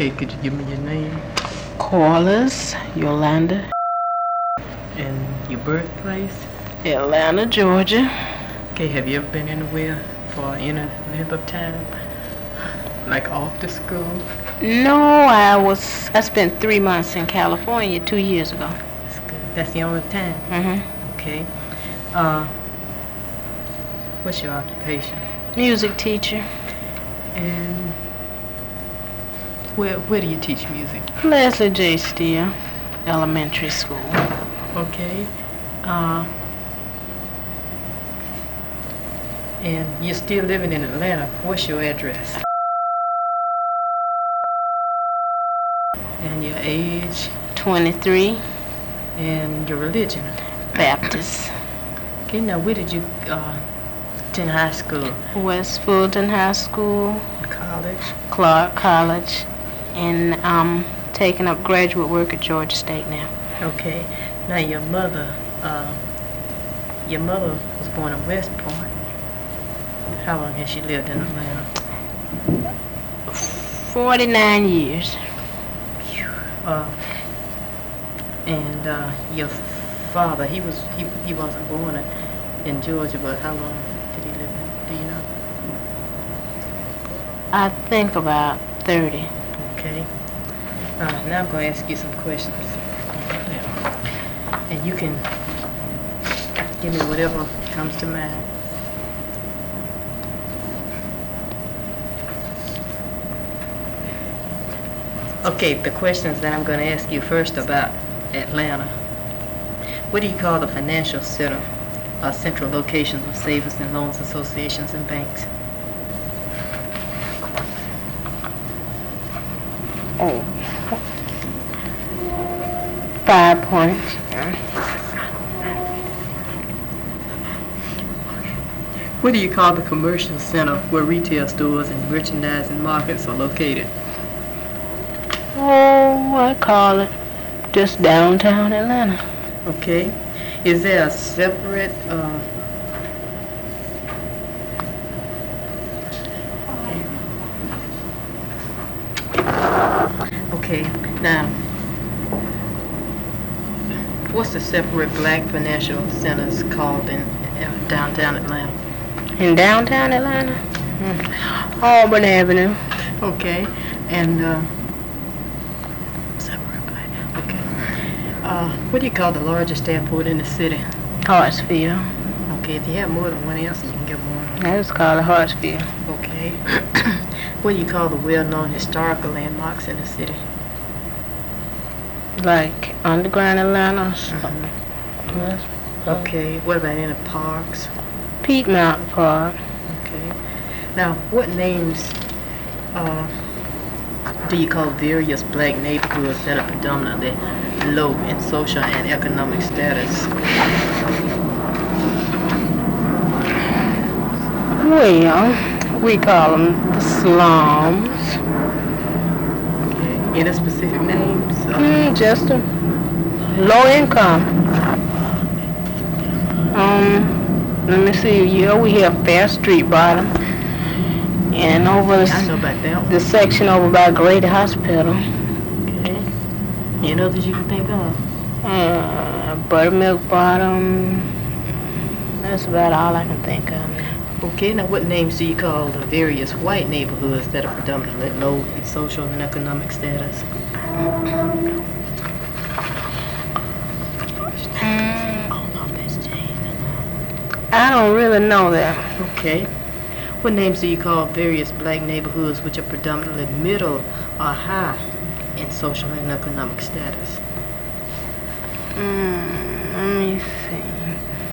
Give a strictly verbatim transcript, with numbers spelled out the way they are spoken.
Okay, could you give me your name Corliss Yolanda, and your birthplace? Atlanta, Georgia. Okay, have you ever been anywhere for any length of time? Like off to school? No, I was. I spent three months in California two years ago. That's good. That's the only time? Mm-hmm. Okay. Uh, what's your occupation? Music teacher. And where where do you teach music? Leslie J. Steele Elementary School. Okay. Uh, and you're still living in Atlanta. What's your address? And your age? twenty-three. And your religion? Baptist. Okay, now where did you uh, attend high school? West Fulton High School. College? Clark College. And I'm taking up graduate work at Georgia State now. Okay. Now your mother, uh, your mother was born in West Point. How long has she lived in Atlanta? forty-nine years. Uh, and uh, your father, he was he, he wasn't born in, in Georgia, but how long did he live in? Do you know? I think about thirty. Okay. Uh, now I'm going to ask you some questions. And you can give me whatever comes to mind. Okay, the questions that I'm going to ask you first about Atlanta. What do you call the financial center or central locations of savings and loans associations and banks? Oh. Five Points. What do you call the commercial center where retail stores and merchandising markets are located? Oh, I call it just downtown Atlanta. Okay. Is there a separate uh, okay, now what's the separate black financial centers called in uh, downtown Atlanta? In downtown Atlanta? Mm. Auburn Avenue. Okay. And uh separate black. Okay. Uh what do you call the largest airport in the city? Hartsfield. Okay, if you have more than one answer, you can get more. That was called a Hartsfield. Okay. What do you call the well-known historical landmarks in the city? Like underground Atlanta. Mm-hmm. Okay. What about any parks? Piedmont Park. Okay. Now, what names uh, do you call various black neighborhoods that are predominantly low in social and economic status? Well, we call them the slums. Okay. Any specific names? Uh, Mm, just a low income. Um, let me see. Yeah, we have Fair Street Bottom, and over I know about that one. the section over by Grady Hospital. Okay. Any others you can think of? Uh, Buttermilk Bottom. That's about all I can think of. Okay. Now, what names do you call the various white neighborhoods that are predominantly low in social and economic status? I don't really know that. Okay. What names do you call various black neighborhoods which are predominantly middle or high in social and economic status? Mm, let me see.